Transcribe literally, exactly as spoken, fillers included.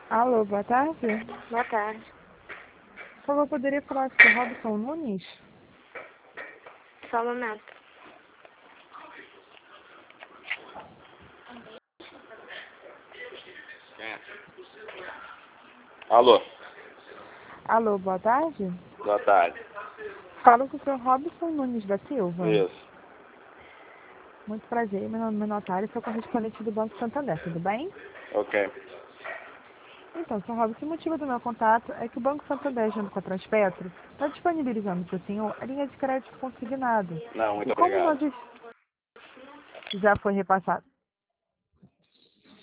Alô, boa tarde. Boa tarde. Por favor, poderia falar com o Robson Nunes? Só um momento. Alô, Alô, boa tarde. boa tarde. Falo com o senhor Robson Nunes da Silva. Isso. Muito prazer, meu nome é Natália, sou correspondente do Banco Santander, tudo bem? Ok. Então, senhor Robson, o motivo do meu contato é que o Banco Santander, junto com a Transpetro, está disponibilizando para o senhor a linha de crédito consignado. Não, muito E como obrigado. nós já foi repassado